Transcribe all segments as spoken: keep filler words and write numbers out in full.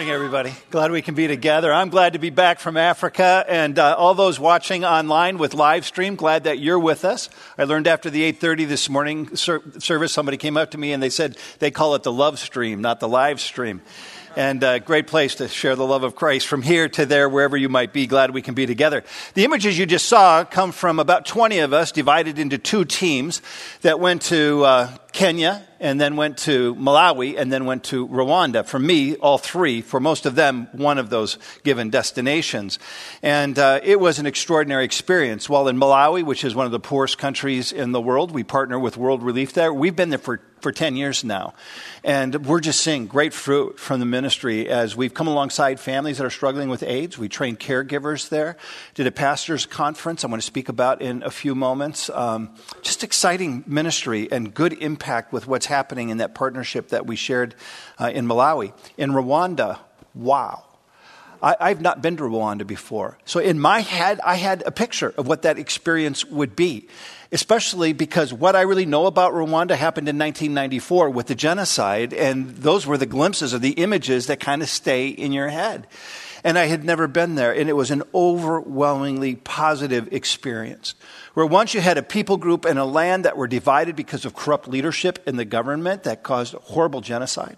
morning, everybody. Glad we can be together. I'm glad to be back from Africa, and uh, all those watching online with live stream, glad that you're with us. I learned after the eight thirty this morning ser- service, somebody came up to me and they said they call it the love stream, not the live stream. And a uh, great place to share the love of Christ from here to there, wherever you might be. Glad we can be together. The images you just saw come from about twenty of us divided into two teams that went to uh, Kenya and then went to Malawi and then went to Rwanda. For me, all three. For most of them, one of those given destinations. And uh, it was an extraordinary experience. While in Malawi, which is one of the poorest countries in the world, we partner with World Relief there. We've been there for for ten years now. And we're just seeing great fruit from the ministry as we've come alongside families that are struggling with AIDS. We train caregivers there. Did a pastor's conference I'm going to speak about in a few moments. Um, just exciting ministry and good impact with what's happening in that partnership that we shared uh, in Malawi. In Rwanda, wow. I, I've not been to Rwanda before. So in my head, I had a picture of what that experience would be. Especially because what I really know about Rwanda happened in nineteen ninety-four with the genocide, and those were the glimpses or the images that kind of stay in your head. And I had never been there, and it was an overwhelmingly positive experience. Where once you had a people group and a land that were divided because of corrupt leadership in the government that caused horrible genocide.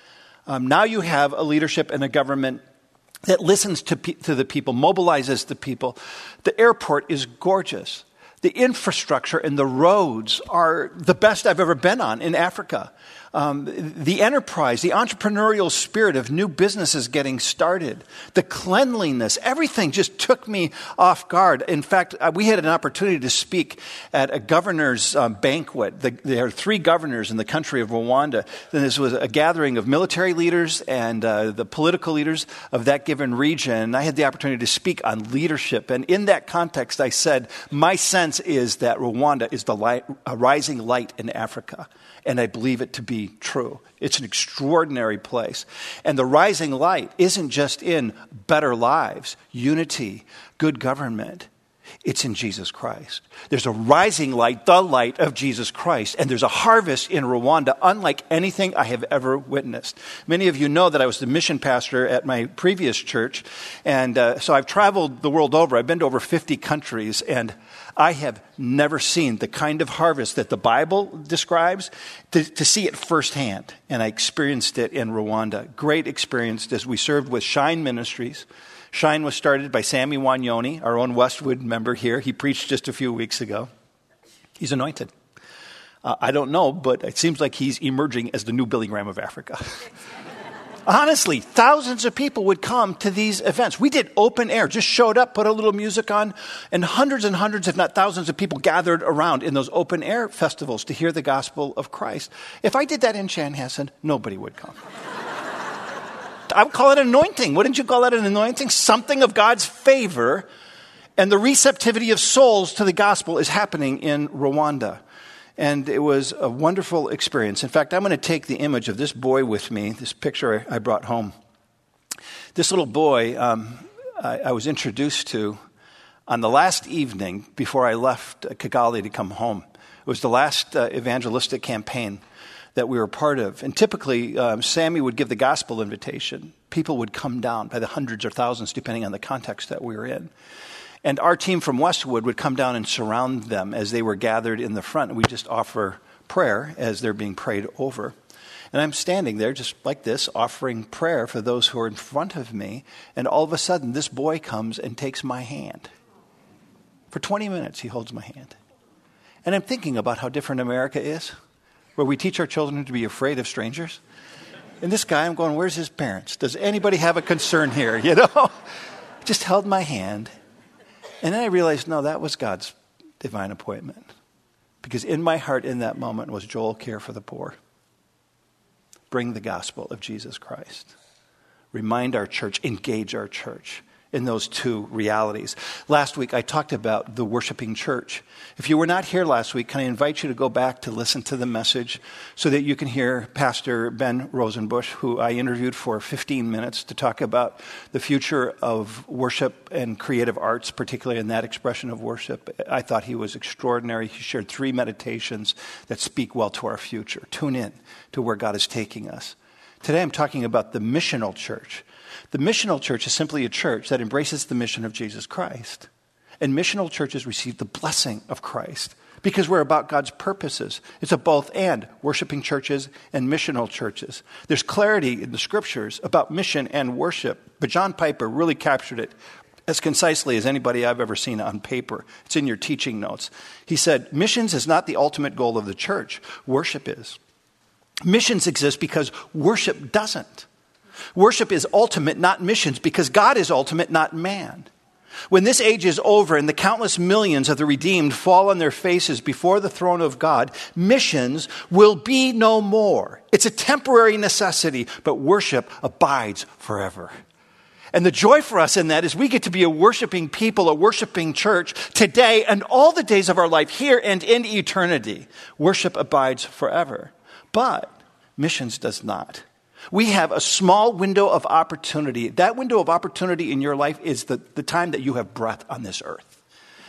Um, now you have a leadership and a government that listens to, pe- to the people, mobilizes the people. The airport is gorgeous. The infrastructure and the roads are the best I've ever been on in Africa. Um, the enterprise, the entrepreneurial spirit of new businesses getting started, the cleanliness, everything just took me off guard. In fact, we had an opportunity to speak at a governor's um, banquet. The, there are three governors in the country of Rwanda. Then this was a gathering of military leaders and uh, the political leaders of that given region. And I had the opportunity to speak on leadership. And in that context, I said, my sense is that Rwanda is the light, a rising light in Africa. And I believe it to be true. It's an extraordinary place. And the rising light isn't just in better lives, unity, good government. It's in Jesus Christ. There's a rising light, the light of Jesus Christ. And there's a harvest in Rwanda unlike anything I have ever witnessed. Many of you know that I was the mission pastor at my previous church. And uh, so I've traveled the world over. I've been to over fifty countries. And I have never seen the kind of harvest that the Bible describes to, to see it firsthand. And I experienced it in Rwanda. Great experience as we served with Shine Ministries. Shine was started by Sammy Wanyoni, our own Westwood member here. He preached just a few weeks ago. He's anointed. Uh, I don't know, but it seems like he's emerging as the new Billy Graham of Africa. Honestly, thousands of people would come to these events. We did open air, just showed up, put a little music on, and hundreds and hundreds, if not thousands of people gathered around in those open air festivals to hear the gospel of Christ. If I did that in Chanhassen, nobody would come. I would call it anointing. Wouldn't you call that an anointing? Something of God's favor, and the receptivity of souls to the gospel is happening in Rwanda. And it was a wonderful experience. In fact, I'm going to take the image of this boy with me, this picture I brought home. This little boy um, I, I was introduced to on the last evening before I left Kigali to come home. It was the last uh, evangelistic campaign that we were part of. And typically, um, Sammy would give the gospel invitation. People would come down by the hundreds or thousands, depending on the context that we were in. And our team from Westwood would come down and surround them as they were gathered in the front. We just offer prayer as they're being prayed over. And I'm standing there just like this, offering prayer for those who are in front of me. And all of a sudden, this boy comes and takes my hand. For twenty minutes, he holds my hand. And I'm thinking about how different America is, where we teach our children to be afraid of strangers. And this guy, I'm going, where's his parents? Does anybody have a concern here? You know, just held my hand. And then I realized, no, that was God's divine appointment. Because in my heart in that moment was Joel, care for the poor. Bring the gospel of Jesus Christ. Remind our church, engage our church in those two realities. Last week, I talked about the worshiping church. If you were not here last week, can I invite you to go back to listen to the message so that you can hear Pastor Ben Rosenbusch, who I interviewed for fifteen minutes to talk about the future of worship and creative arts, particularly in that expression of worship. I thought he was extraordinary. He shared three meditations that speak well to our future. Tune in to where God is taking us. Today, I'm talking about the missional church. The missional church is simply a church that embraces the mission of Jesus Christ. And missional churches receive the blessing of Christ because we're about God's purposes. It's a both and, worshiping churches and missional churches. There's clarity in the scriptures about mission and worship, but John Piper really captured it as concisely as anybody I've ever seen on paper. It's in your teaching notes. He said, missions is not the ultimate goal of the church. Worship is. Missions exist because worship doesn't. Worship is ultimate, not missions, because God is ultimate, not man. When this age is over and the countless millions of the redeemed fall on their faces before the throne of God, missions will be no more. It's a temporary necessity, but worship abides forever. And the joy for us in that is we get to be a worshiping people, a worshiping church today and all the days of our life here and in eternity. Worship abides forever. But missions does not. We have a small window of opportunity. That window of opportunity in your life is the, the time that you have breath on this earth.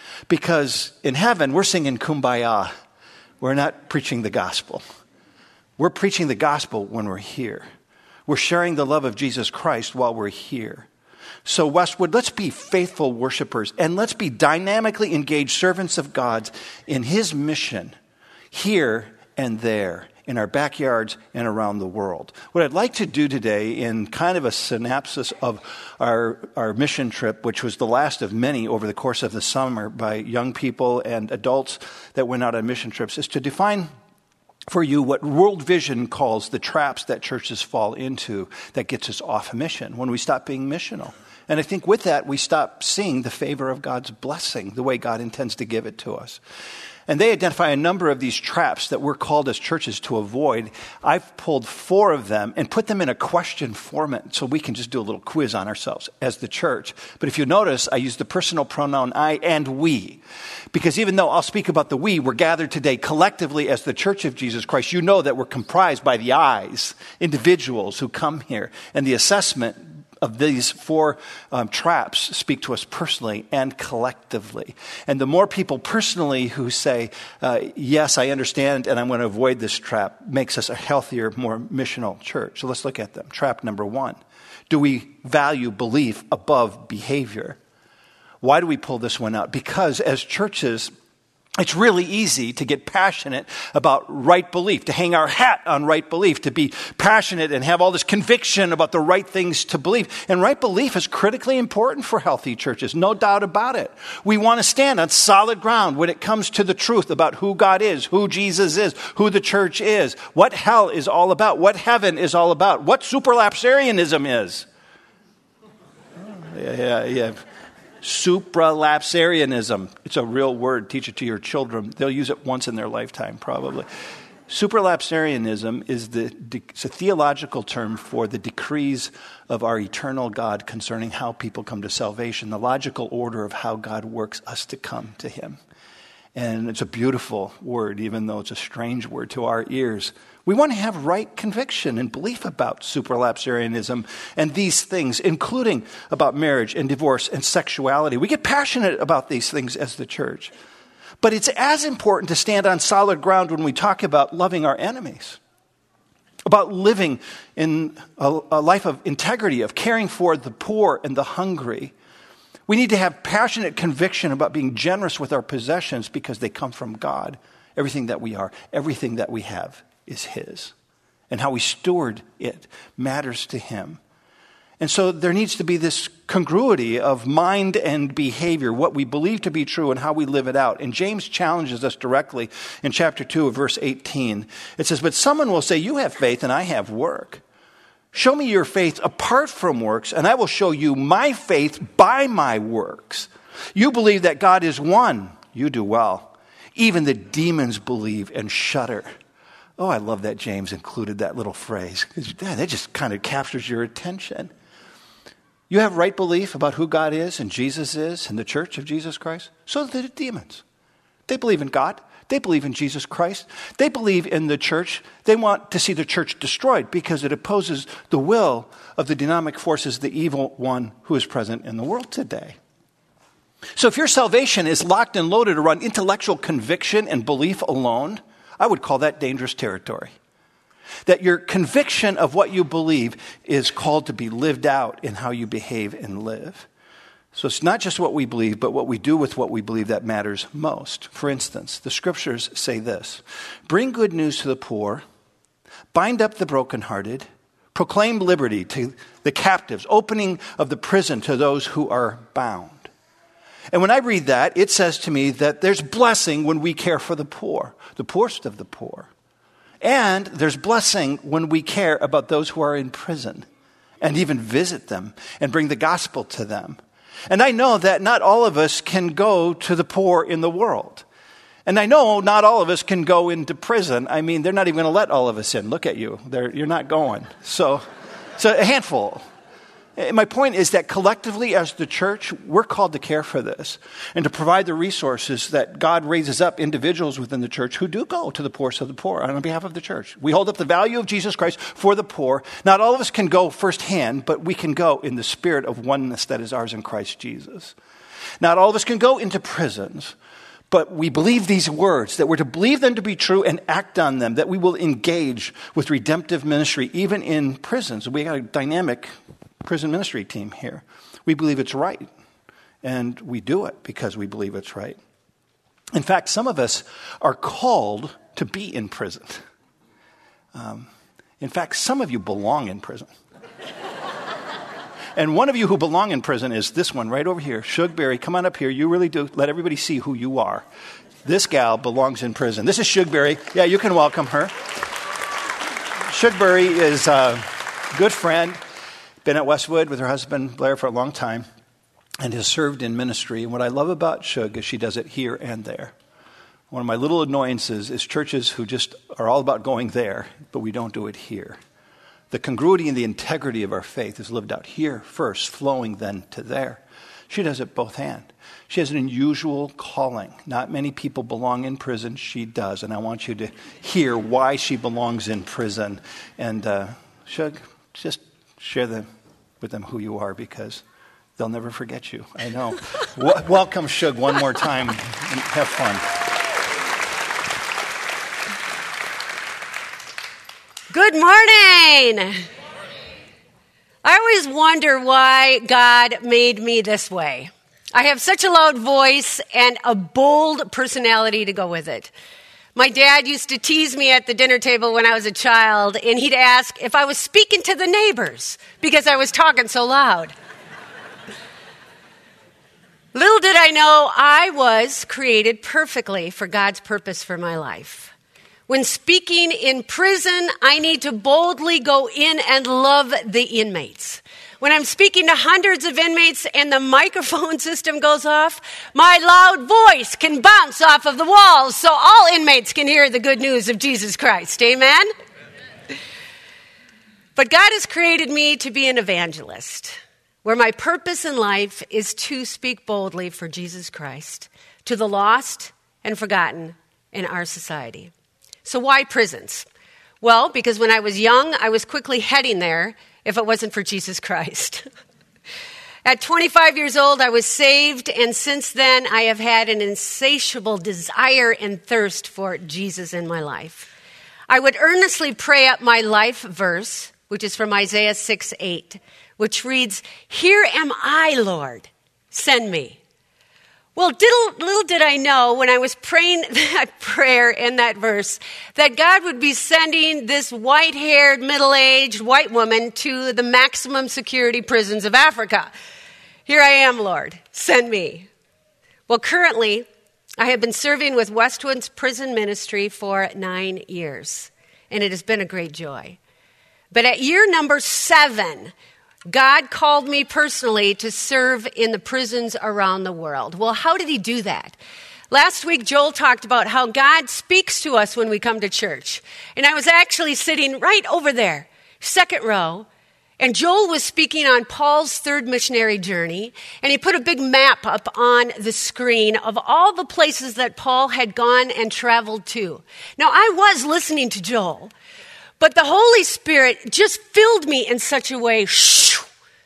Because in heaven, we're singing Kumbaya. We're not preaching the gospel. We're preaching the gospel when we're here. We're sharing the love of Jesus Christ while we're here. So Westwood, let's be faithful worshipers and let's be dynamically engaged servants of God in his mission here and there, in our backyards and around the world. What I'd like to do today in kind of a synopsis of our, our mission trip, which was the last of many over the course of the summer by young people and adults that went out on mission trips, is to define for you what World Vision calls the traps that churches fall into that gets us off mission when we stop being missional. And I think with that, we stop seeing the favor of God's blessing, the way God intends to give it to us. And they identify a number of these traps that we're called as churches to avoid. I've pulled four of them and put them in a question format so we can just do a little quiz on ourselves as the church. But if you notice, I use the personal pronoun I and we. Because even though I'll speak about the we, we're gathered today collectively as the Church of Jesus Christ. You know that we're comprised by the I's, individuals who come here. And the assessment of these four um, traps speak to us personally and collectively. And the more people personally who say, uh, yes, I understand and I'm going to avoid this trap, makes us a healthier, more missional church. So let's look at them. Trap number one. Do we value belief above behavior? Why do we pull this one out? Because as churches, it's really easy to get passionate about right belief, to hang our hat on right belief, to be passionate and have all this conviction about the right things to believe. And right belief is critically important for healthy churches, no doubt about it. We want to stand on solid ground when it comes to the truth about who God is, who Jesus is, who the church is, what hell is all about, what heaven is all about, what supralapsarianism is. Yeah, yeah, yeah. Supralapsarianism. It's a real word. Teach it to your children. They'll use it once in their lifetime, probably. Supralapsarianism is the it's a theological term for the decrees of our eternal God concerning how people come to salvation, the logical order of how God works us to come to him. And it's a beautiful word, even though it's a strange word to our ears. We want to have right conviction and belief about supralapsarianism and these things, including about marriage and divorce and sexuality. We get passionate about these things as the church. But it's as important to stand on solid ground when we talk about loving our enemies, about living in a, a life of integrity, of caring for the poor and the hungry. We need to have passionate conviction about being generous with our possessions because they come from God. Everything that we are, everything that we have is his. And how we steward it matters to him. And so there needs to be this congruity of mind and behavior, what we believe to be true and how we live it out. And James challenges us directly in chapter two of verse eighteen. It says, but someone will say, you have faith and I have work. Show me your faith apart from works, and I will show you my faith by my works. You believe that God is one. You do well. Even the demons believe and shudder. Oh, I love that James included that little phrase. That just kind of captures your attention. You have right belief about who God is and Jesus is and the church of Jesus Christ. So do the demons. They believe in God. They believe in Jesus Christ. They believe in the church. They want to see the church destroyed because it opposes the will of the dynamic forces, the evil one who is present in the world today. So if your salvation is locked and loaded around intellectual conviction and belief alone, I would call that dangerous territory. That your conviction of what you believe is called to be lived out in how you behave and live. So it's not just what we believe, but what we do with what we believe that matters most. For instance, the scriptures say this: bring good news to the poor, bind up the brokenhearted, proclaim liberty to the captives, opening of the prison to those who are bound. And when I read that, it says to me that there's blessing when we care for the poor, the poorest of the poor. And there's blessing when we care about those who are in prison and even visit them and bring the gospel to them. And I know that not all of us can go to the poor in the world. And I know not all of us can go into prison. I mean, they're not even going to let all of us in. Look at you. They're, you're not going. So, so a handful. And my point is that collectively as the church, we're called to care for this and to provide the resources that God raises up individuals within the church who do go to the poorest of the poor on behalf of the church. We hold up the value of Jesus Christ for the poor. Not all of us can go firsthand, but we can go in the spirit of oneness that is ours in Christ Jesus. Not all of us can go into prisons, but we believe these words, that we're to believe them to be true and act on them, that we will engage with redemptive ministry even in prisons. We got a dynamic prison ministry team here. We believe it's right, and we do it because we believe it's right. In fact, some of us are called to be in prison. Um, in fact, some of you belong in prison. And one of you who belong in prison is this one right over here, Shug Berry. Come on up here. You really do. Let everybody see who you are. This gal belongs in prison. This is Shug Berry. Yeah, you can welcome her. Shug Berry is a good friend. Been at Westwood with her husband, Blair, for a long time, and has served in ministry. And what I love about Shug is she does it here and there. One of my little annoyances is churches who just are all about going there, but we don't do it here. The congruity and the integrity of our faith is lived out here first, flowing then to there. She does it both hands. She has an unusual calling. Not many people belong in prison. She does. And I want you to hear why she belongs in prison. And uh, Shug, just share the with them who you are, because they'll never forget you. I know. w- welcome, Shug, one more time, and have fun. Good morning. I always wonder why God made me this way. I have such a loud voice and a bold personality to go with it. My dad used to tease me at the dinner table when I was a child, and he'd ask if I was speaking to the neighbors because I was talking so loud. Little did I know I was created perfectly for God's purpose for my life. When speaking in prison, I need to boldly go in and love the inmates. When I'm speaking to hundreds of inmates and the microphone system goes off, my loud voice can bounce off of the walls so all inmates can hear the good news of Jesus Christ. Amen? Amen. But God has created me to be an evangelist, where my purpose in life is to speak boldly for Jesus Christ to the lost and forgotten in our society. So why prisons? Well, because when I was young, I was quickly heading there if it wasn't for Jesus Christ. At twenty-five years old, I was saved, and since then, I have had an insatiable desire and thirst for Jesus in my life. I would earnestly pray up my life verse, which is from Isaiah six eight, which reads, "Here am I, Lord, send me." Well, little, little did I know when I was praying that prayer in that verse that God would be sending this white-haired, middle-aged white woman to the maximum security prisons of Africa. Here I am, Lord, send me. Well, currently, I have been serving with Westwood's prison ministry for nine years, and it has been a great joy. But at year number seven, God called me personally to serve in the prisons around the world. Well, how did he do that? Last week, Joel talked about how God speaks to us when we come to church. And I was actually sitting right over there, second row, and Joel was speaking on Paul's third missionary journey, and he put a big map up on the screen of all the places that Paul had gone and traveled to. Now, I was listening to Joel, but the Holy Spirit just filled me in such a way, shoo,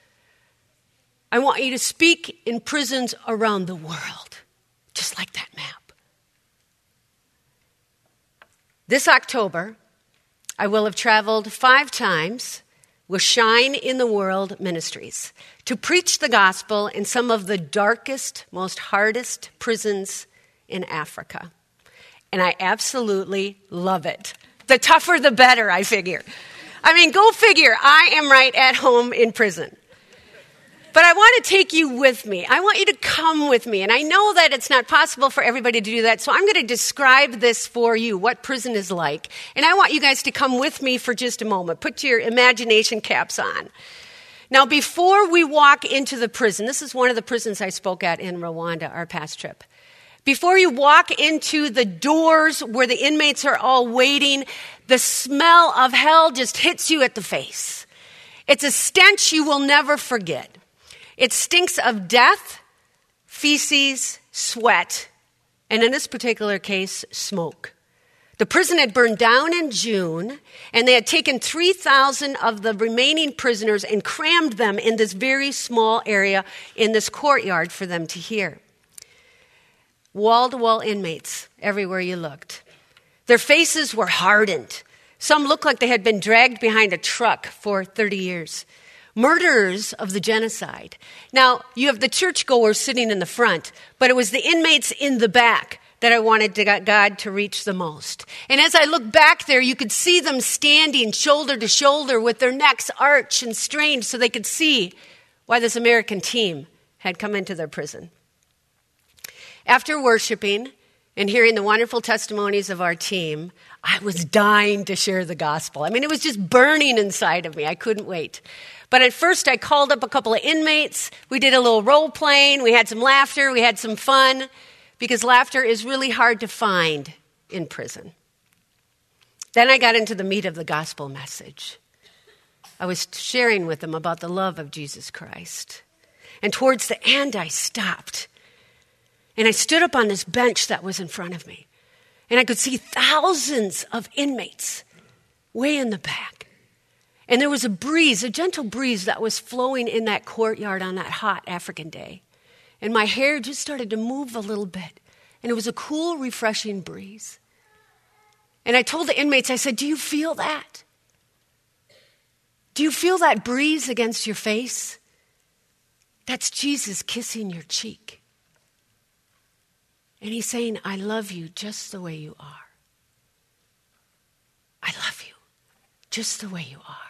I want you to speak in prisons around the world, just like that map. This October, I will have traveled five times with Shine in the World Ministries to preach the gospel in some of the darkest, most hardest prisons in Africa. And I absolutely love it. The tougher, the better, I figure. I mean, go figure. I am right at home in prison. But I want to take you with me. I want you to come with me. And I know that it's not possible for everybody to do that. So I'm going to describe this for you, what prison is like. And I want you guys to come with me for just a moment. Put your imagination caps on. Now, before we walk into the prison, this is one of the prisons I spoke at in Rwanda, our past trip. Before you walk into the doors where the inmates are all waiting, the smell of hell just hits you at the face. It's a stench you will never forget. It stinks of death, feces, sweat, and in this particular case, smoke. The prison had burned down in June, and they had taken three thousand of the remaining prisoners and crammed them in this very small area in this courtyard for them to hear. Wall-to-wall inmates everywhere you looked. Their faces were hardened. Some looked like they had been dragged behind a truck for thirty years. Murderers of the genocide. Now, you have the churchgoers sitting in the front, but it was the inmates in the back that I wanted to, God to reach the most. And as I look back there, you could see them standing shoulder to shoulder with their necks arched and strained so they could see why this American team had come into their prison. After worshiping and hearing the wonderful testimonies of our team, I was dying to share the gospel. I mean, it was just burning inside of me. I couldn't wait. But at first, I called up a couple of inmates. We did a little role playing. We had some laughter. We had some fun, because laughter is really hard to find in prison. Then I got into the meat of the gospel message. I was sharing with them about the love of Jesus Christ. And towards the end, I stopped. And I stood up on this bench that was in front of me. And I could see thousands of inmates way in the back. And there was a breeze, a gentle breeze that was flowing in that courtyard on that hot African day. And my hair just started to move a little bit. And it was a cool, refreshing breeze. And I told the inmates, I said, do you feel that? Do you feel that breeze against your face? That's Jesus kissing your cheek. And he's saying, I love you just the way you are. I love you just the way you are.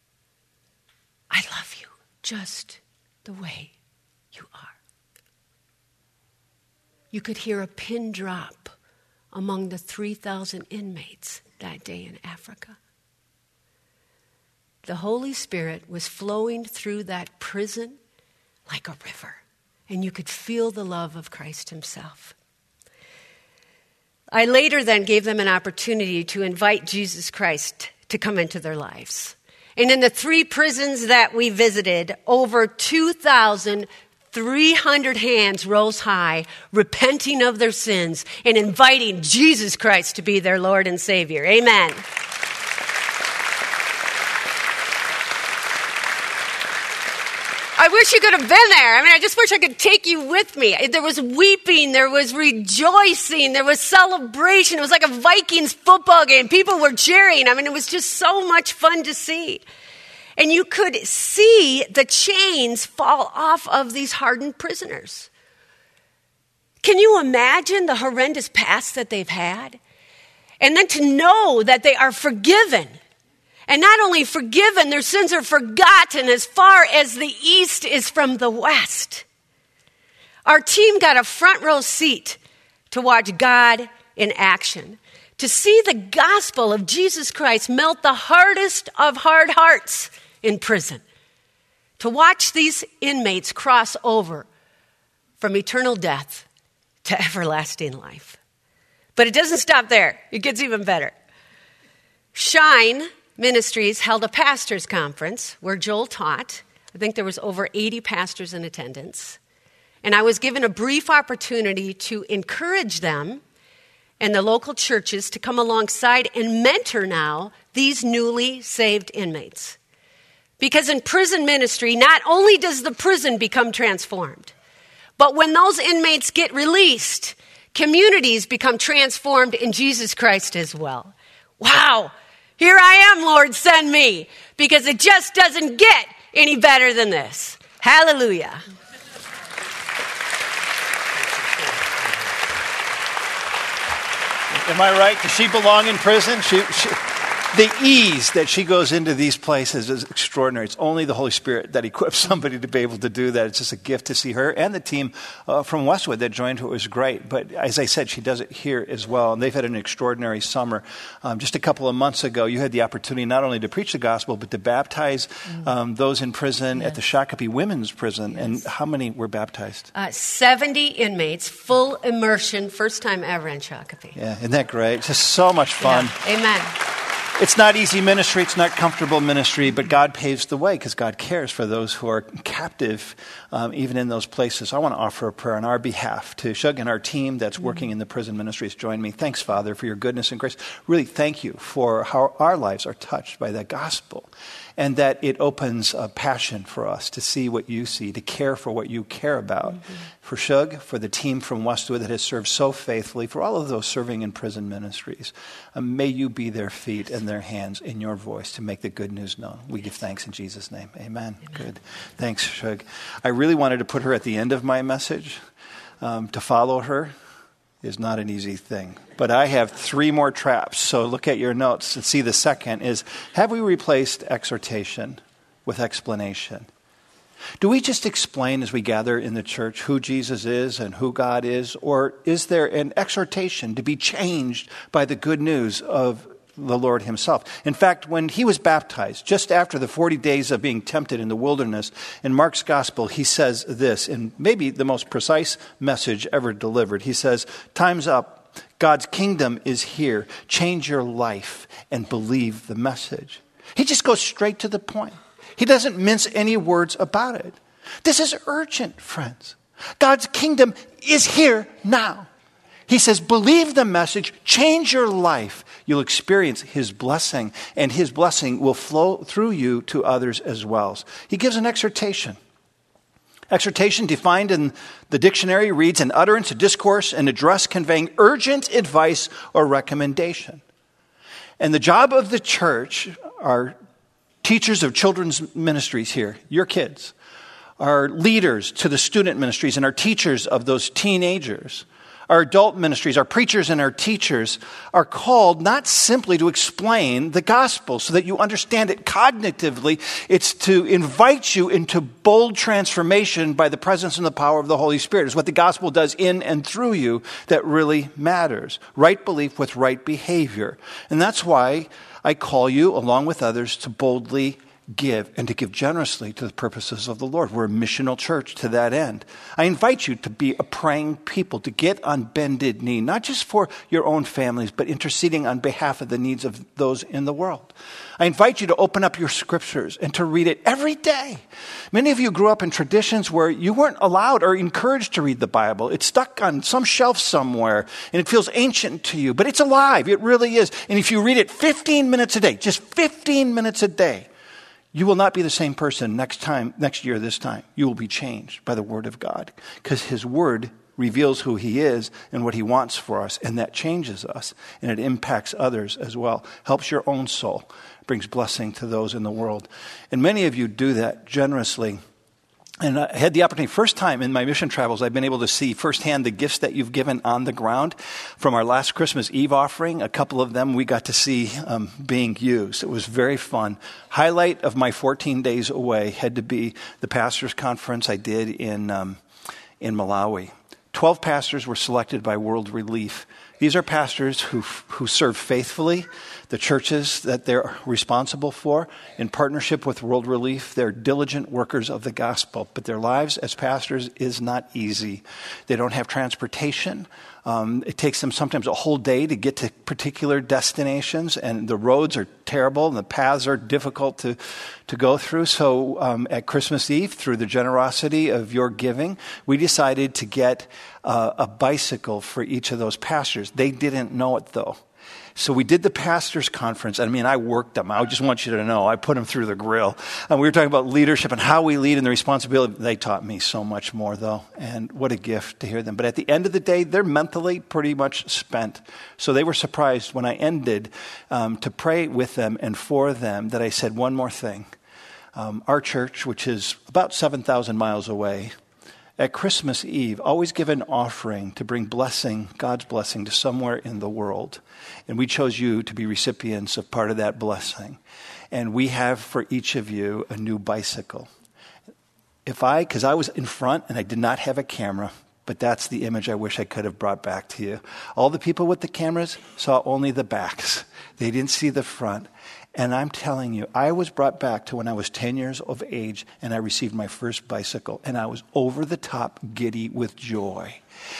I love you just the way you are. You could hear a pin drop among the three thousand inmates that day in Africa. The Holy Spirit was flowing through that prison like a river, and you could feel the love of Christ himself. I later then gave them an opportunity to invite Jesus Christ to come into their lives. And in the three prisons that we visited, over two thousand three hundred hands rose high, repenting of their sins and inviting Jesus Christ to be their Lord and Savior. Amen. I wish you could have been there. I mean, I just wish I could take you with me. There was weeping, there was rejoicing, there was celebration. It was like a Vikings football game. People were cheering. I mean, it was just so much fun to see. And you could see the chains fall off of these hardened prisoners. Can you imagine the horrendous past that they've had? And then to know that they are forgiven. And not only forgiven, their sins are forgotten as far as the east is from the west. Our team got a front row seat to watch God in action, to see the gospel of Jesus Christ melt the hardest of hard hearts in prison, to watch these inmates cross over from eternal death to everlasting life. But it doesn't stop there. It gets even better. Shine Ministries held a pastors' conference where Joel taught. I think there was over eighty pastors in attendance. And I was given a brief opportunity to encourage them and the local churches to come alongside and mentor now these newly saved inmates. Because in prison ministry, not only does the prison become transformed, but when those inmates get released, communities become transformed in Jesus Christ as well. Wow. Here I am, Lord, send me, because it just doesn't get any better than this. Hallelujah. Am I right? Does she belong in prison? She, she, the ease that she goes into these places is extraordinary. It's only the Holy Spirit that equips somebody to be able to do that. It's just a gift to see her and the team uh, from Westwood that joined her. It was great. But as I said, she does it here as well. And they've had an extraordinary summer. Um, just a couple of months ago, you had the opportunity not only to preach the gospel, but to baptize um, those in prison yes. at the Shakopee Women's Prison. Yes. And how many were baptized? Uh, seventy inmates, full immersion, first time ever in Shakopee. Yeah, isn't that great? It's just so much fun. Yeah. Amen. It's not easy ministry. It's not comfortable ministry, but God paves the way because God cares for those who are captive, um, even in those places. I want to offer a prayer on our behalf to Shug and our team that's working in the prison ministries. Join me. Thanks, Father, for your goodness and grace. Really, thank you for how our lives are touched by the gospel and that it opens a passion for us to see what you see, to care for what you care about. Mm-hmm. For Shug, for the team from Westwood that has served so faithfully, for all of those serving in prison ministries, um, may you be their feet and their hands in your voice to make the good news known. We give thanks in Jesus' name. Amen. Amen. Good. Thanks, Shug. I really wanted to put her at the end of my message. Um, to follow her is not an easy thing. But I have three more traps. So look at your notes and see the second is, have we replaced exhortation with explanation? Do we just explain as we gather in the church who Jesus is and who God is? Or is there an exhortation to be changed by the good news of the Lord himself? In fact, when he was baptized, just after the forty days of being tempted in the wilderness, in Mark's gospel, he says this, in maybe the most precise message ever delivered. He says, time's up. God's kingdom is here. Change your life and believe the message. He just goes straight to the point. He doesn't mince any words about it. This is urgent, friends. God's kingdom is here now. He says, believe the message, change your life. You'll experience his blessing, and his blessing will flow through you to others as well. He gives an exhortation. Exhortation, defined in the dictionary, reads an utterance, a discourse, an address conveying urgent advice or recommendation. And the job of the church, our teachers of children's ministries here, your kids, our leaders to the student ministries and our teachers of those teenagers, our adult ministries, our preachers and our teachers are called not simply to explain the gospel so that you understand it cognitively. It's to invite you into bold transformation by the presence and the power of the Holy Spirit. It's what the gospel does in and through you that really matters. Right belief with right behavior. And that's why I call you, along with others, to boldly give and to give generously to the purposes of the Lord. We're a missional church to that end. I invite you to be a praying people, to get on bended knee, not just for your own families, but interceding on behalf of the needs of those in the world. I invite you to open up your scriptures and to read it every day. Many of you grew up in traditions where you weren't allowed or encouraged to read the Bible. It's stuck on some shelf somewhere, and it feels ancient to you, but it's alive. It really is. And if you read it fifteen minutes a day, just fifteen minutes a day, you will not be the same person next time, next year, this time. You will be changed by the Word of God because his Word reveals who he is and what he wants for us, and that changes us, and it impacts others as well, helps your own soul, brings blessing to those in the world. And many of you do that generously. And I had the opportunity, first time in my mission travels, I've been able to see firsthand the gifts that you've given on the ground. From our last Christmas Eve offering, a couple of them we got to see um, being used. It was very fun. Highlight of my fourteen days away had to be the pastors' conference I did in um, in Malawi. Twelve pastors were selected by World Relief. These are pastors who who serve faithfully the churches that they're responsible for. In partnership with World Relief, they're diligent workers of the gospel. But their lives as pastors is not easy. They don't have transportation. Um, it takes them sometimes a whole day to get to particular destinations, and the roads are terrible, and the paths are difficult to, to go through. So um, at Christmas Eve, through the generosity of your giving, we decided to get uh, a bicycle for each of those pastors. They didn't know it, though. So we did the pastor's conference. I mean, I worked them. I just want you to know, I put them through the grill. And we were talking about leadership and how we lead and the responsibility. They taught me so much more, though. And what a gift to hear them. But at the end of the day, they're mentally pretty much spent. So they were surprised when I ended um, to pray with them and for them that I said one more thing. Um, our church, which is about seven thousand miles away, at Christmas Eve, always give an offering to bring blessing, God's blessing, to somewhere in the world. And we chose you to be recipients of part of that blessing. And we have for each of you a new bicycle. If I, because I was in front and I did not have a camera, but that's the image I wish I could have brought back to you. All the people with the cameras saw only the backs. They didn't see the front. And I'm telling you, I was brought back to when I was ten years of age and I received my first bicycle. And I was over the top giddy with joy.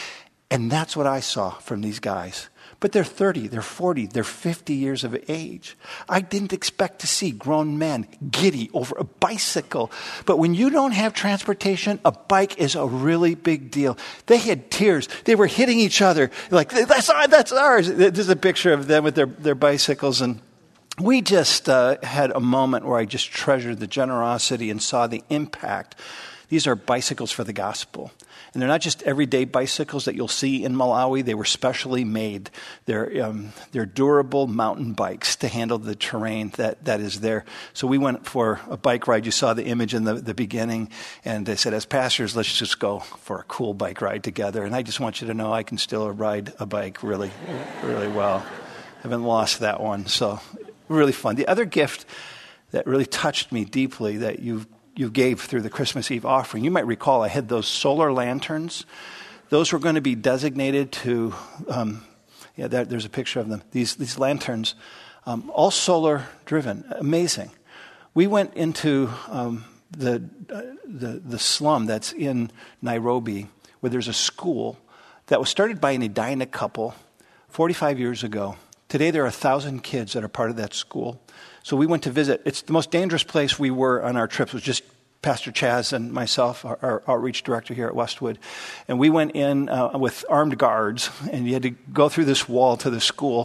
And that's what I saw from these guys. But they're thirty, they're forty, they're fifty years of age. I didn't expect to see grown men giddy over a bicycle. But when you don't have transportation, a bike is a really big deal. They had tears. They were hitting each other. Like, that's ours, that's ours. There's a picture of them with their, their bicycles. And we just uh, had a moment where I just treasured the generosity and saw the impact. These are bicycles for the gospel. And they're not just everyday bicycles that you'll see in Malawi. They were specially made. They're um, they're durable mountain bikes to handle the terrain that, that is there. So we went for a bike ride. You saw the image in the, the beginning. And they said, as pastors, let's just go for a cool bike ride together. And I just want you to know I can still ride a bike really, really well. I haven't lost that one. So really fun. The other gift that really touched me deeply that you you gave through the Christmas Eve offering, you might recall I had those solar lanterns. Those were going to be designated to, um, yeah, there, there's a picture of them. These these lanterns, um, all solar driven, amazing. We went into um, the, uh, the the slum that's in Nairobi, where there's a school that was started by an Edina couple forty-five years ago. Today, there are a thousand kids that are part of that school. So we went to visit. It's the most dangerous place we were on our trips. It was just Pastor Chaz and myself, our, our outreach director here at Westwood. And we went in uh, with armed guards, and you had to go through this wall to the school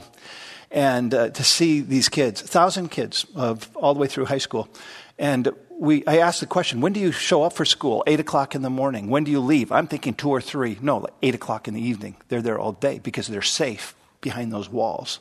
and uh, to see these kids, a thousand kids of all the way through high school. And we, I asked the question, when do you show up for school? Eight o'clock in the morning. When do you leave? I'm thinking two or three. No, like eight o'clock in the evening. They're there all day because they're safe behind those walls.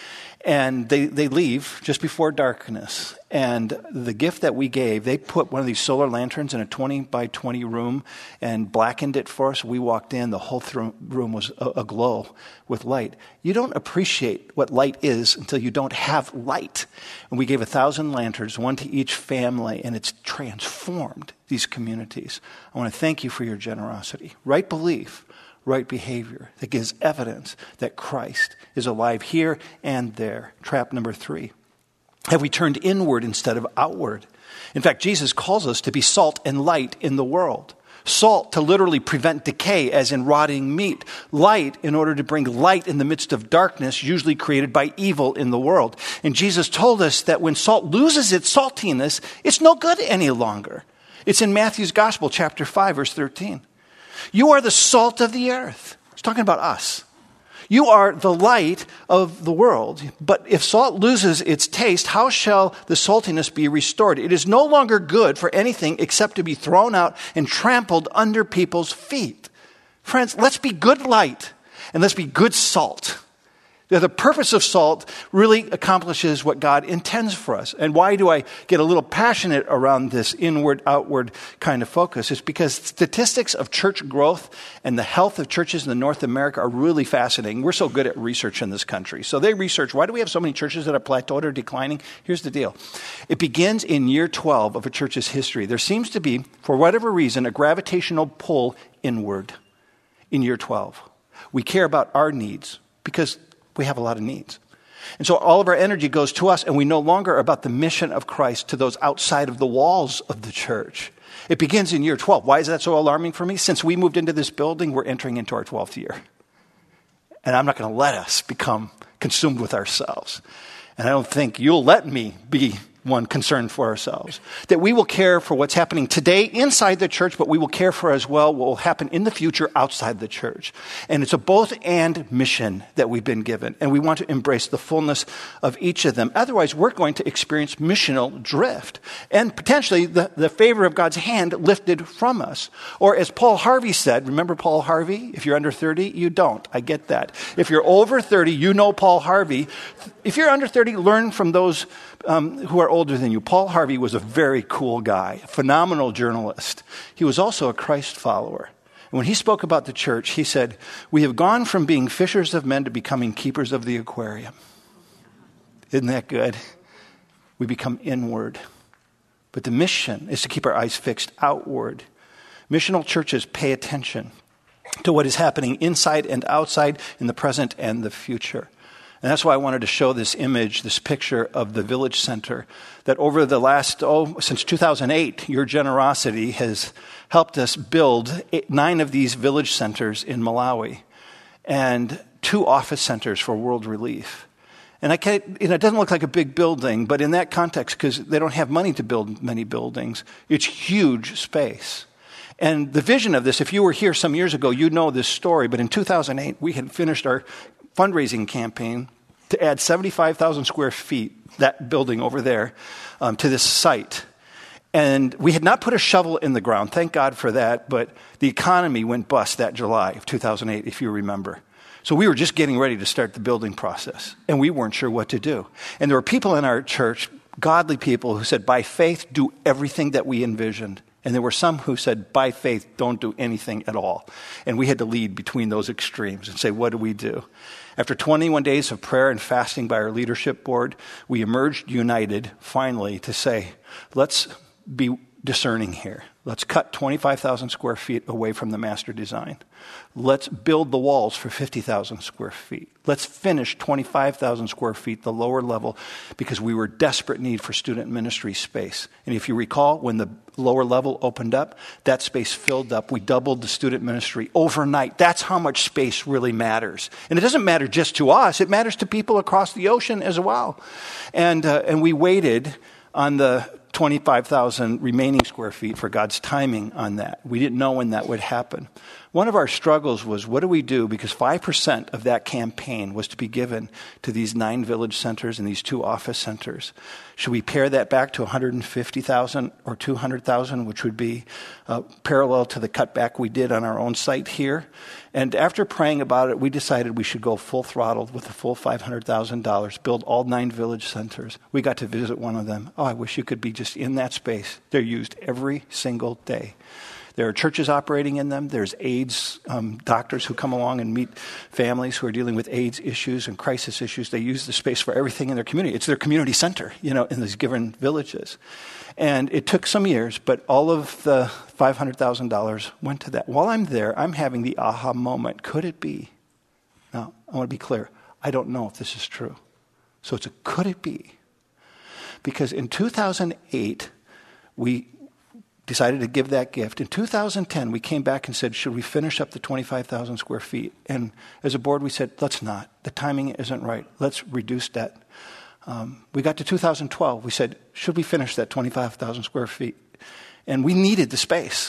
And they, they leave just before darkness. And the gift that we gave, they put one of these solar lanterns in a twenty by twenty room and blackened it for us. We walked in, the whole th- room was aglow with light. You don't appreciate what light is until you don't have light. And we gave a thousand lanterns, one to each family, and it's transformed these communities. I want to thank you for your generosity. Right belief. Right behavior that gives evidence that Christ is alive here and there. Trap number three. Have we turned inward instead of outward? In fact, Jesus calls us to be salt and light in the world. Salt to literally prevent decay, as in rotting meat. Light in order to bring light in the midst of darkness, usually created by evil in the world. And Jesus told us that when salt loses its saltiness, it's no good any longer. It's in Matthew's Gospel, chapter five, verse thirteen. You are the salt of the earth. It's talking about us. You are the light of the world. But if salt loses its taste, how shall the saltiness be restored? It is no longer good for anything except to be thrown out and trampled under people's feet. Friends, let's be good light and let's be good salt. The purpose of salt really accomplishes what God intends for us. And why do I get a little passionate around this inward-outward kind of focus? It's because statistics of church growth and the health of churches in North America are really fascinating. We're so good at research in this country. So they research, why do we have so many churches that are plateaued or declining? Here's the deal. It begins in year twelve of a church's history. There seems to be, for whatever reason, a gravitational pull inward in year twelve. We care about our needs because we have a lot of needs. And so all of our energy goes to us, and we no longer are about the mission of Christ to those outside of the walls of the church. It begins in year twelve. Why is that so alarming for me? Since we moved into this building, we're entering into our twelfth year. And I'm not going to let us become consumed with ourselves. And I don't think you'll let me be one concern for ourselves. That we will care for what's happening today inside the church, but we will care for as well what will happen in the future outside the church. And it's a both and mission that we've been given. And we want to embrace the fullness of each of them. Otherwise, we're going to experience missional drift and potentially the, the favor of God's hand lifted from us. Or as Paul Harvey said, remember Paul Harvey? If you're under thirty, you don't. I get that. If you're over thirty, you know Paul Harvey. If you're under thirty, learn from those Um, who are older than you. Paul Harvey was a very cool guy, a phenomenal journalist. He was also a Christ follower. And when he spoke about the church, he said, "We have gone from being fishers of men to becoming keepers of the aquarium." Isn't that good? We become inward. But the mission is to keep our eyes fixed outward. Missional churches pay attention to what is happening inside and outside in the present and the future. And that's why I wanted to show this image, this picture of the Village Center, that over the last, oh, since two thousand eight, your generosity has helped us build eight, nine of these village centers in Malawi and two office centers for World Relief. And I can't, you know, it doesn't look like a big building, but in that context, because they don't have money to build many buildings, it's huge space. And the vision of this, if you were here some years ago, you know this story, but in two thousand eight, we had finished our fundraising campaign to add seventy-five thousand square feet, that building over there, um, to this site. And we had not put a shovel in the ground, thank God for that, but the economy went bust that July of two thousand eight, if you remember. So we were just getting ready to start the building process, and we weren't sure what to do. And there were people in our church, godly people, who said, by faith, do everything that we envisioned. And there were some who said, by faith, don't do anything at all. And we had to lead between those extremes and say, what do we do? After twenty-one days of prayer and fasting by our leadership board, we emerged united, finally, to say, let's be discerning here. Let's cut twenty-five thousand square feet away from the master design. Let's build the walls for fifty thousand square feet. Let's finish twenty-five thousand square feet, the lower level, because we were desperate need for student ministry space. And if you recall, when the lower level opened up, that space filled up. We doubled the student ministry overnight. That's how much space really matters. And it doesn't matter just to us. It matters to people across the ocean as well. And, uh, and we waited on the twenty-five thousand remaining square feet for God's timing on that. We didn't know when that would happen. One of our struggles was, what do we do? Because five percent of that campaign was to be given to these nine village centers and these two office centers. Should we pare that back to one hundred fifty thousand or two hundred thousand, which would be uh, parallel to the cutback we did on our own site here? And after praying about it, we decided we should go full throttle with the full five hundred thousand dollars, build all nine village centers. We got to visit one of them. Oh, I wish you could be just in that space. They're used every single day. There are churches operating in them. There's AIDS um, doctors who come along and meet families who are dealing with AIDS issues and crisis issues. They use the space for everything in their community. It's their community center, you know, in these given villages. And it took some years, but all of the five hundred thousand dollars went to that. While I'm there, I'm having the aha moment. Could it be? Now, I want to be clear. I don't know if this is true. So it's a could it be? Because in two thousand eight, we decided to give that gift. In two thousand ten, we came back and said, should we finish up the twenty-five thousand square feet? And as a board, we said, let's not. The timing isn't right. Let's reduce debt. Um, we got to two thousand twelve. We said, should we finish that twenty-five thousand square feet? And we needed the space.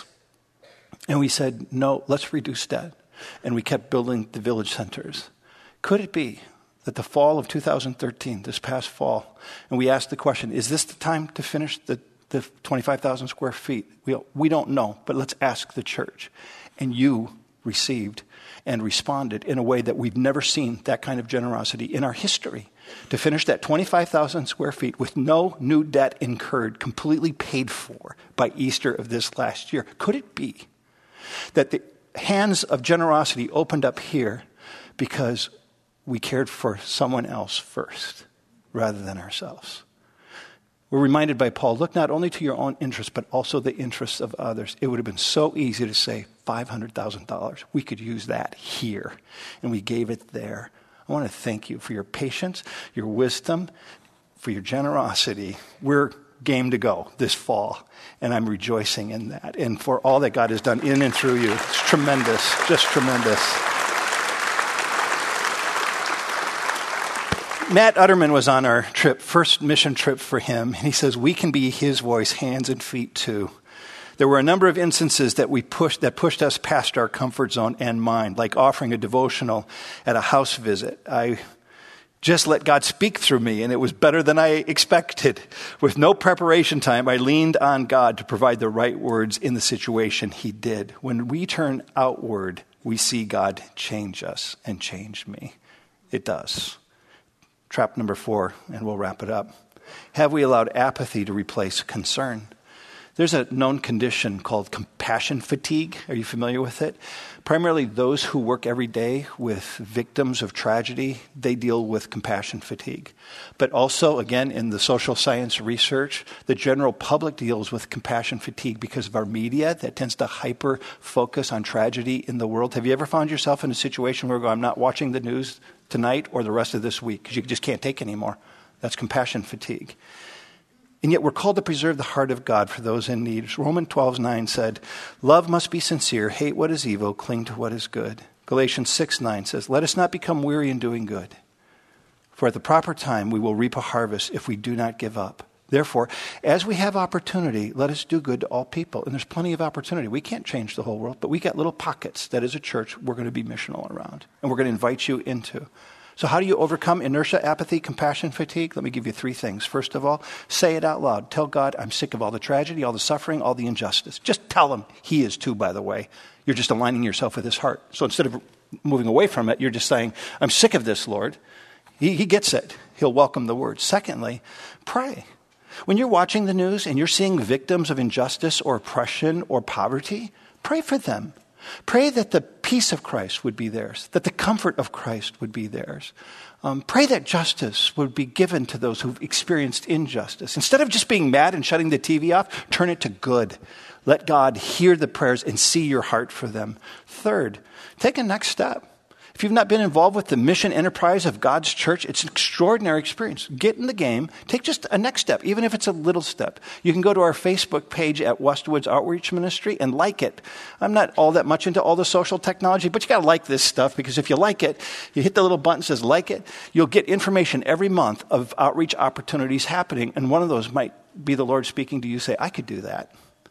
And we said, no, let's reduce debt. And we kept building the village centers. Could it be that the fall of two thousand thirteen, this past fall, and we asked the question, is this the time to finish the the twenty-five thousand square feet? We, we don't know, but let's ask the church. And you received and responded in a way that we've never seen that kind of generosity in our history. To finish that twenty-five thousand square feet with no new debt incurred, completely paid for by Easter of this last year. Could it be that the hands of generosity opened up here because we cared for someone else first rather than ourselves? We're reminded by Paul, look not only to your own interests, but also the interests of others. It would have been so easy to say five hundred thousand dollars. We could use that here. And we gave it there. I want to thank you for your patience, your wisdom, for your generosity. We're game to go this fall, and I'm rejoicing in that. And for all that God has done in and through you. It's tremendous, just tremendous. Matt Utterman was on our trip, first mission trip for him, and he says, we can be his voice, hands and feet too. There were a number of instances that we pushed, that pushed us past our comfort zone and mind, like offering a devotional at a house visit. I just let God speak through me, and it was better than I expected. With no preparation time, I leaned on God to provide the right words in the situation. He did. When we turn outward, we see God change us and change me. It does. Trap number four, and we'll wrap it up. Have we allowed apathy to replace concern? There's a known condition called compassion fatigue. Are you familiar with it? Primarily those who work every day with victims of tragedy, they deal with compassion fatigue. But also, again, in the social science research, the general public deals with compassion fatigue because of our media that tends to hyper-focus on tragedy in the world. Have you ever found yourself in a situation where you go, I'm not watching the news tonight or the rest of this week because you just can't take anymore? That's compassion fatigue. And yet we're called to preserve the heart of God for those in need. Romans twelve nine said, love must be sincere, hate what is evil, cling to what is good. Galatians six nine says, let us not become weary in doing good. For at the proper time we will reap a harvest if we do not give up. Therefore, as we have opportunity, let us do good to all people. And there's plenty of opportunity. We can't change the whole world, but we got little pockets that as a church we're going to be missional around. And we're going to invite you into. So how do you overcome inertia, apathy, compassion, fatigue? Let me give you three things. First of all, say it out loud. Tell God, I'm sick of all the tragedy, all the suffering, all the injustice. Just tell him. He is too, by the way. You're just aligning yourself with his heart. So instead of moving away from it, you're just saying, I'm sick of this, Lord. He, he gets it. He'll welcome the word. Secondly, pray. When you're watching the news and you're seeing victims of injustice or oppression or poverty, pray for them. Pray that the peace of Christ would be theirs, that the comfort of Christ would be theirs. Um, pray that justice would be given to those who've experienced injustice. Instead of just being mad and shutting the T V off, turn it to good. Let God hear the prayers and see your heart for them. Third, take a next step. If you've not been involved with the mission enterprise of God's church, it's an extraordinary experience. Get in the game. Take just a next step, even if it's a little step. You can go to our Facebook page at Westwoods Outreach Ministry and like it. I'm not all that much into all the social technology, but you got to like this stuff because if you like it, you hit the little button that says like it, you'll get information every month of outreach opportunities happening. And one of those might be the Lord speaking to you, say, I could do that.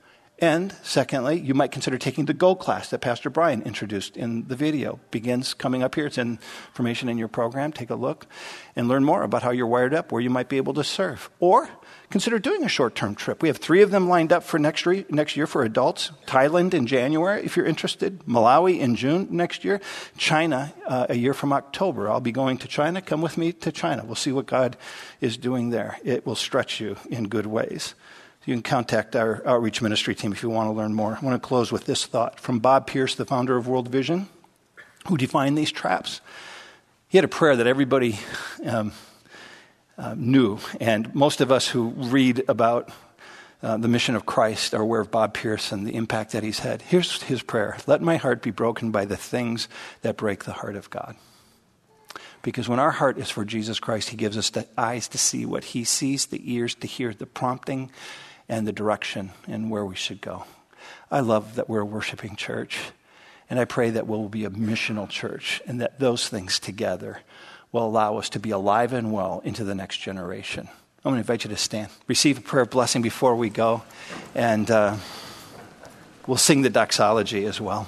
And secondly, you might consider taking the Go class that Pastor Brian introduced in the video. Begins coming up here. It's information in your program. Take a look and learn more about how you're wired up, where you might be able to serve. Or consider doing a short-term trip. We have three of them lined up for next, re- next year for adults. Thailand in January, if you're interested. Malawi in June next year. China uh, a year from October. I'll be going to China. Come with me to China. We'll see what God is doing there. It will stretch you in good ways. You can contact our outreach ministry team if you want to learn more. I want to close with this thought from Bob Pierce, the founder of World Vision, who defined these traps. He had a prayer that everybody um, uh, knew, and most of us who read about uh, the mission of Christ are aware of Bob Pierce and the impact that he's had. Here's his prayer. Let my heart be broken by the things that break the heart of God. Because when our heart is for Jesus Christ, he gives us the eyes to see what he sees, the ears to hear, the prompting, and the direction and where we should go. I love that we're a worshiping church, and I pray that we'll be a missional church, and that those things together will allow us to be alive and well into the next generation. I'm going to invite you to stand. Receive a prayer of blessing before we go, and uh, we'll sing the doxology as well.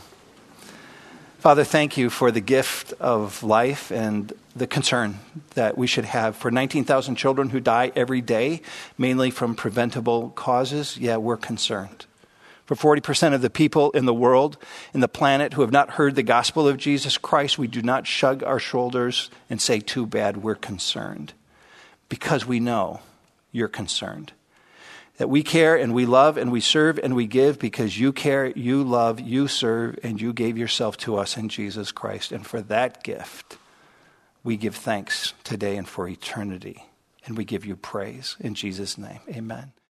Father, thank you for the gift of life and the concern that we should have for nineteen thousand children who die every day, mainly from preventable causes. Yeah, we're concerned. For forty percent of the people in the world, in the planet, who have not heard the gospel of Jesus Christ, we do not shrug our shoulders and say, too bad, we're concerned. Because we know you're concerned. That we care and we love and we serve and we give because you care, you love, you serve, and you gave yourself to us in Jesus Christ. And for that gift, we give thanks today and for eternity. And we give you praise in Jesus' name. Amen.